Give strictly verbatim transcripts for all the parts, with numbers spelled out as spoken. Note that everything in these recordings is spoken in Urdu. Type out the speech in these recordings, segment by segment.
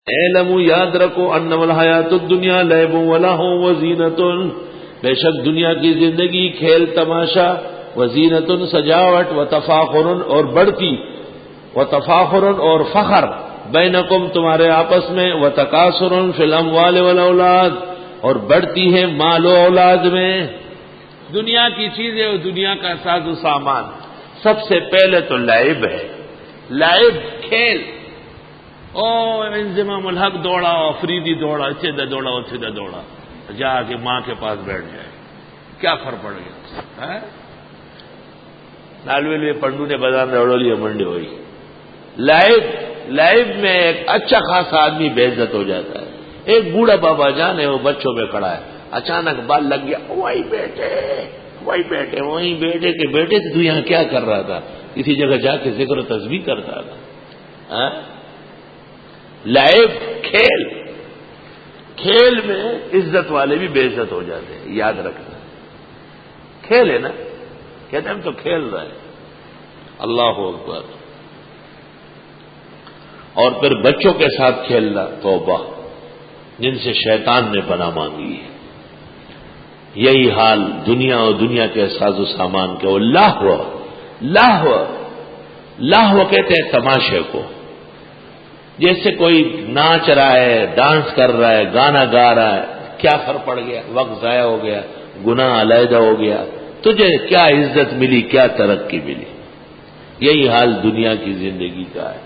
اعلموا یاد رکھو انما الحیات الدنیا لعب ولہو وزینۃ، بے شک دنیا کی زندگی کھیل تماشا، وزینۃ سجاوٹ، وتفاخر اور بڑھتی، وتفاخر اور فخر، بینکم تمہارے آپس میں، وتکاثر فی الاموال والاولاد اور بڑھتی ہے مال و اولاد میں۔ دنیا کی چیزیں اور دنیا کا ساز و سامان سب سے پہلے تو لعب ہے، لعب کھیل۔ او انضمام الحق دوڑا، افریدی دوڑا، اتھے دا دوڑا اتھے دا دوڑا، جا کے ماں کے پاس بیٹھ جائے، کیا فرق پڑ گیا؟ نالوے پنڈو نے بازار میں اڑو لیا منڈی ہوئی۔ لائب لائب میں ایک اچھا خاصا آدمی بے عزت ہو جاتا ہے۔ ایک بوڑھا بابا جان ہے، وہ بچوں میں کھڑا ہے، اچانک بال لگ گیا، وہی بیٹھے وہی بیٹھے وہی بیٹھے کہ بیٹے تو یہاں کیا کر رہا تھا؟ کسی جگہ جا کے ذکر و تسبیح کرتا تھا۔ لائب کھیل، کھیل میں عزت والے بھی بے عزت ہو جاتے ہیں، یاد رکھنا۔ کھیل ہے نا، کہتے ہیں ہم تو کھیل رہے ہیں۔ اللہ اکبر۔ اور پھر بچوں کے ساتھ کھیلنا، توبہ، جن سے شیطان نے پناہ مانگی ہے۔ یہی حال دنیا اور دنیا کے ساز و سامان کے، وہ لاہو لاہو لاہو کہتے ہیں تماشے کو۔ جیسے کوئی ناچ رہا ہے، ڈانس کر رہا ہے، گانا گا رہا ہے، کیا فرق پڑ گیا؟ وقت ضائع ہو گیا، گناہ علیحدہ ہو گیا، تجھے کیا عزت ملی، کیا ترقی ملی؟ یہی حال دنیا کی زندگی کا ہے۔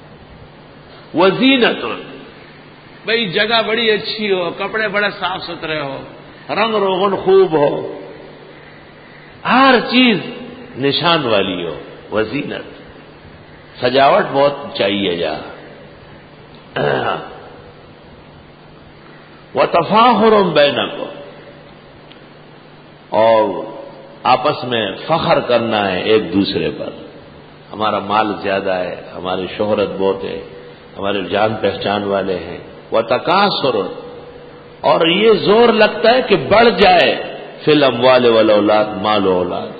وزینت، بھئی جگہ بڑی اچھی ہو، کپڑے بڑے صاف ستھرے ہو، رنگ روغن خوب ہو، ہر چیز نشان والی ہو، وزینت، سجاوٹ بہت چاہیے جا۔ وتفاخر بینکم، اور آپس میں فخر کرنا ہے ایک دوسرے پر، ہمارا مال زیادہ ہے، ہماری شہرت بہت ہے، ہمارے جان پہچان والے ہیں۔ وتکاثر، اور یہ زور لگتا ہے کہ بڑھ جائے، فی الاموال والاولاد، مال و اولاد،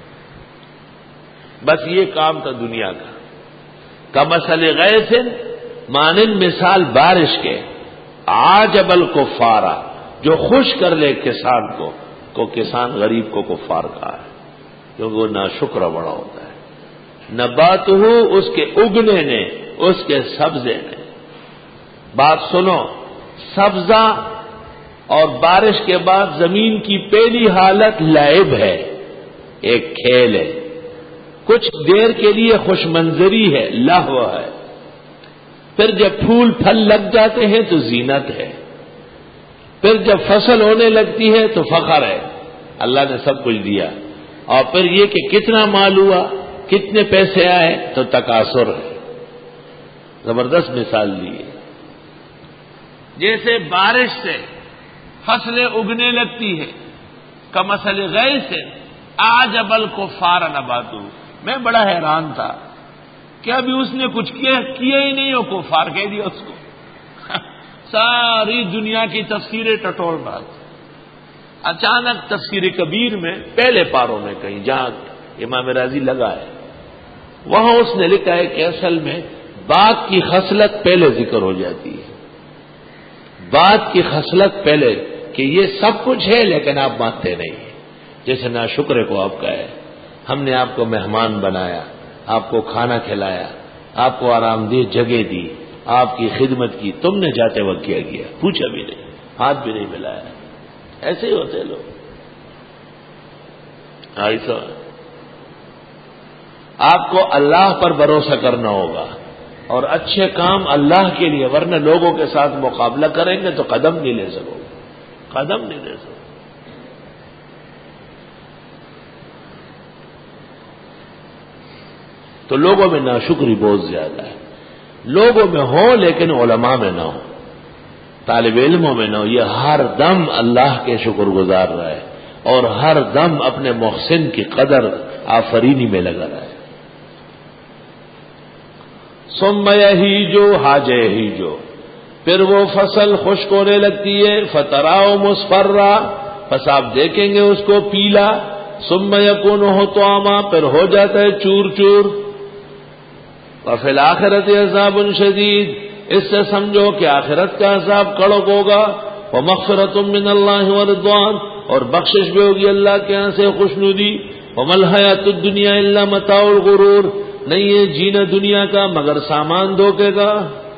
بس یہ کام تھا دنیا کا۔ کمثل غیث، مانند مثال بارش کے، عاجب الکفار، جو خوش کر لے کسان کو، کو کسان غریب کو کفار کہا ہے، کیونکہ وہ ناشکر بڑا ہوتا ہے۔ نباتہ، اس کے اگنے نے، اس کے سبزے نے۔ بات سنو، سبزہ اور بارش کے بعد زمین کی پہلی حالت لعب ہے، ایک کھیل ہے، کچھ دیر کے لیے خوش منظری ہے، لہو ہے، پھر جب پھول پھل لگ جاتے ہیں تو زینت ہے، پھر جب فصل ہونے لگتی ہے تو فخر ہے، اللہ نے سب کچھ دیا، اور پھر یہ کہ کتنا مال ہوا، کتنے پیسے آئے تو تکاثر ہے۔ زبردست مثال دی ہے۔ جیسے بارش سے فصلیں اگنے لگتی ہے، کمثل غیث اعجب الکفار نباتہ، میں بڑا حیران تھا کہ ابھی اس نے کچھ کیا کیا ہی نہیں ہو، کفار کہہ دیا اس کو۔ ساری دنیا کی تفسیریں ٹٹول بات، اچانک تفسیر کبیر میں پہلے پاروں میں کہیں جہاں امام رازی لگا ہے، وہاں اس نے لکھا ہے کہ اصل میں بات کی خصلت پہلے ذکر ہو جاتی ہے، بات کی خصلت پہلے، کہ یہ سب کچھ ہے لیکن آپ مانتے نہیں ہیں۔ جیسے ناشکرے کو آپ کا ہے، ہم نے آپ کو مہمان بنایا، آپ کو کھانا کھلایا، آپ کو آرام دہ جگہ دی، آپ کی خدمت کی، تم نے جاتے وقت کیا کیا؟ پوچھا بھی نہیں، ہاتھ بھی نہیں ملایا۔ ایسے ہی ہوتے لوگ۔ ایسا آپ کو اللہ پر بھروسہ کرنا ہوگا اور اچھے کام اللہ کے لیے، ورنہ لوگوں کے ساتھ مقابلہ کریں گے تو قدم نہیں لے سکو گے، قدم نہیں لے سکو۔ تو لوگوں میں ناشکری بہت زیادہ ہے، لوگوں میں ہو لیکن علماء میں نہ ہو، طالب علموں میں نہ ہو۔ یہ ہر دم اللہ کے شکر گزار رہا ہے اور ہر دم اپنے محسن کی قدر آفرینی میں لگا رہا ہے۔ ثم یہیجو، حاج یہیجو، پھر وہ فصل خشک ہونے لگتی ہے، فتراؤ مصفرا، پس آپ دیکھیں گے اس کو پیلا، ثم یکون حطاما، پھر ہو جاتا ہے چور چور، وفی الآخرۃ عذاب شدید، اس سے سمجھو کہ آخرت کا عذاب کڑک ہوگا، ومغفرۃ من اللہ ورضوان، اور بخشش بھی ہوگی اللہ کے یہاں سے خوشنودی، وما الحیاۃ الدنیا الا متاع الغرور، نہیں ہے جینا دنیا کا مگر سامان دھوکے کا۔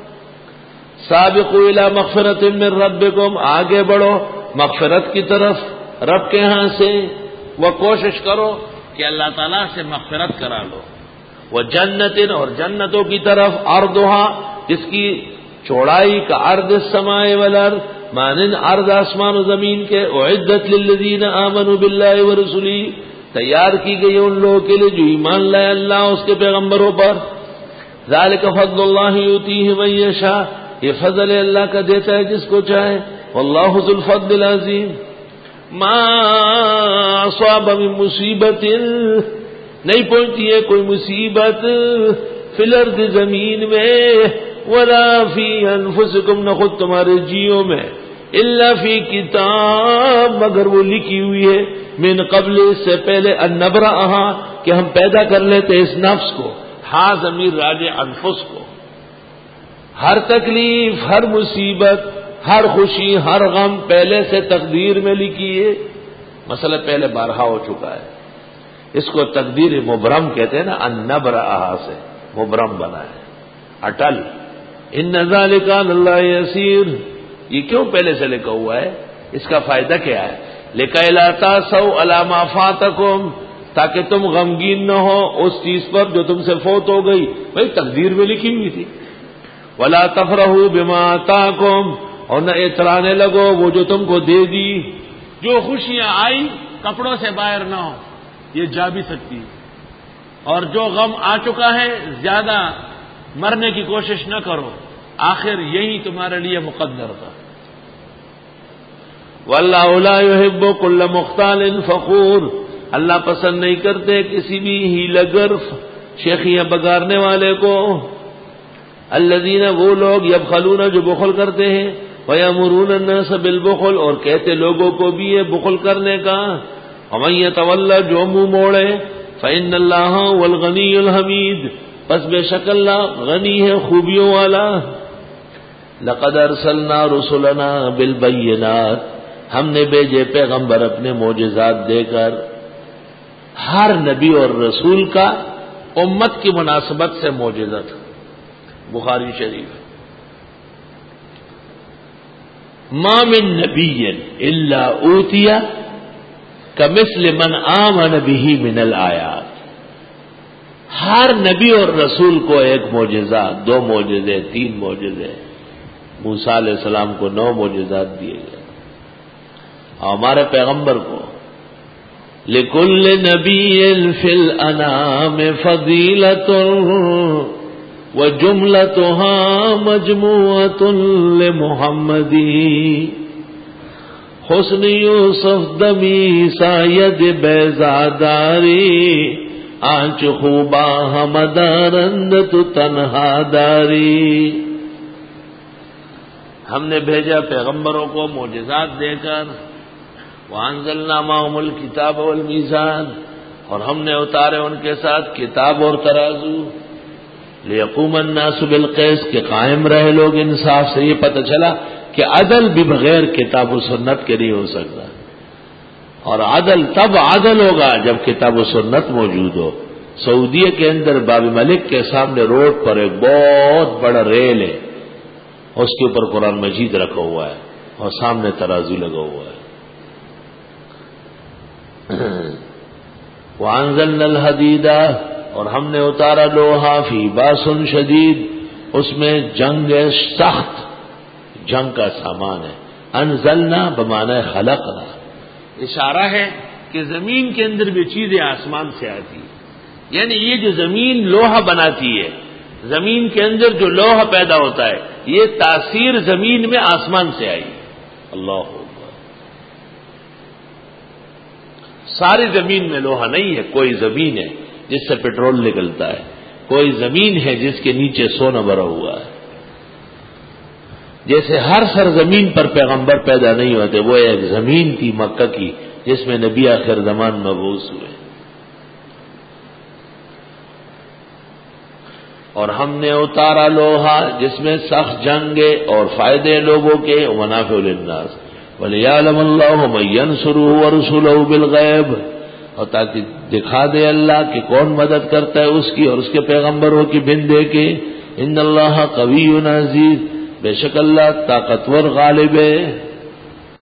سابقوا الی مغفرۃ من ربکم، آگے بڑھو مغفرت کی طرف رب کے ہاں سے، وہ کوشش کرو کہ اللہ تعالیٰ سے مغفرت کرا لو، وہ جنت، اور جنتوں کی طرف، عرضھا، جس کی چوڑائی کا عرض السماء والارض، مانند عرض آسمان و زمین کے، اعدت للذین آمنوا باللہ ورسلہ، تیار کی گئی ان لوگوں کے لیے جو ایمان لائے اللہ اور اس کے پیغمبروں پر۔ ذالک فضل اللہ یؤتیہ من یشاء، یہ فضل اللہ کا دیتا ہے جس کو چاہے، واللہ ذو الفضل العظیم۔ ما اصاب من مصیبت، نہیں پہنچتی ہے کوئی مصیبت، فی الارض، زمین میں، ولا فی انفسکم، نہ خود تمہارے جیوں میں، الا فی کتاب، مگر وہ لکھی ہوئی ہے، من قبل، اس سے پہلے، ان نبرأہا، کہ ہم پیدا کر لیتے اس نفس کو، ہاں ضمیر راجع انفس کو۔ ہر تکلیف، ہر مصیبت، ہر خوشی، ہر غم پہلے سے تقدیر میں لکھی ہے، مسئلہ پہلے بارہا ہو چکا ہے، اس کو تقدیر مبرم کہتے ہیں نا، ان نبرأہا سے مبرم بنا ہے، اٹل۔ ان ذالک علی اللہ یسیر، یہ کیوں پہلے سے لکھا ہوا ہے؟ اس کا فائدہ کیا ہے؟ لکئی لا تأسوا علی ما فاتکم، تاکہ تم غمگین نہ ہو اس چیز پر جو تم سے فوت ہو گئی، بھئی تقدیر میں لکھی ہوئی تھی۔ ولا تفرحوا بما آتاکم، اور نہ اترانے لگو وہ جو تم کو دے دی، جو خوشیاں آئی کپڑوں سے باہر نہ ہو، یہ جا بھی سکتی، اور جو غم آ چکا ہے زیادہ مرنے کی کوشش نہ کرو، آخر یہی تمہارے لیے مقدر تھا۔ واللہ لا يحب كل مختال فخور، اللہ پسند نہیں کرتے کسی بھی ہیلہ گر، شیخیاں بگارنے والے کو۔ الذین، وہ لوگ، یبخلون، جو بخل کرتے ہیں، ویأمرون الناس بالبخل، اور کہتے لوگوں کو بھی ہے بخل کرنے کا۔ ومن یتولی، جو منہ موڑے، فإن اللہ هو الغنی الحمید، پس بے شک اللہ غنی ہے خوبیوں والا۔ لقد ارسلنا رسلنا بالبینات، ہم نے بھیجے پیغمبر اپنے معجزات دے کر۔ ہر نبی اور رسول کا امت کی مناسبت سے معجزہ تھا، بخاری شریف۔ ما من نبی الا اوتی کمثل من آمن به من الآیات، ہر نبی اور رسول کو ایک معجزہ، دو معجزے، تین معجزے، موسیٰ علیہ السلام کو نو معجزات دیے گئے، اور ہمارے پیغمبر کو لکل نبی فی الانام فضیلۃ وجملتها مجموعۃ لمحمدی، حسن یوسف دمی ساید بیزاداری، آنچ خوبا ہمدارند تو تنہا داری۔ ہم نے بھیجا پیغمبروں کو معجزات دے کر، وانزلنا معهم الکتاب والمیزان، اور ہم نے اتارے ان کے ساتھ کتاب اور ترازو، لیقوم الناس بالقسط، کہ قائم رہے لوگ انصاف سے۔ یہ پتہ چلا کہ عدل بھی بغیر کتاب و سنت کے نہیں ہو سکتا، اور عدل تب عدل ہوگا جب کتاب و سنت موجود ہو۔ سعودیہ کے اندر باب ملک کے سامنے روڈ پر ایک بہت بڑا ریل ہے، اس کے اوپر قرآن مجید رکھا ہوا ہے اور سامنے ترازو لگا ہوا ہے۔ وانزلنا الحدید، اور ہم نے اتارا لوہا، فی باس شدید، اس میں جنگ سخت، جنگ کا سامان ہے۔ انزلنا بمعنی خلقنا، اشارہ ہے کہ زمین کے اندر بھی چیزیں آسمان سے آتی ہیں، یعنی یہ جو زمین لوہا بناتی ہے، زمین کے اندر جو لوہا پیدا ہوتا ہے، یہ تاثیر زمین میں آسمان سے آئی۔ اللہ اکبر، ساری زمین میں لوہا نہیں ہے، کوئی زمین ہے جس سے پیٹرول نکلتا ہے، کوئی زمین ہے جس کے نیچے سونا بھرا ہوا ہے۔ جیسے ہر سرزمین پر پیغمبر پیدا نہیں ہوتے، وہ ایک زمین تھی مکہ کی جس میں نبی آخر زمان مبعوث ہوئے۔ اور ہم نے اتارا لوہا جس میں سخت جنگ اور فائدے لوگوں کے، منافع للناس، وَلِيَعْلَمَ اللَّهُ مَن يَنصُرُهُ وَرُسُلَهُ بِالْغَيْبِ، اور تاکہ دکھا دے اللہ کہ کون مدد کرتا ہے اس کی اور اس کے پیغمبروں کی بن دے کے۔ ان اللہ قوی عزیز، بے شک اللہ طاقتور غالب ہے۔